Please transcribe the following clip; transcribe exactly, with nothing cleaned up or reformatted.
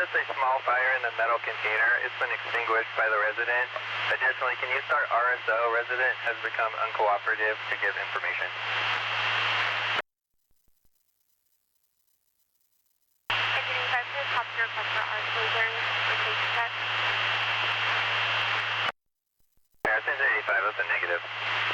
notice a small fire in the metal container. It's been extinguished by the resident. Additionally, can you start R S O? Resident has become uncooperative to give information. Engineering five, please copy your request for R S O clearance for safety check. Harrison eighty-five, that's a negative.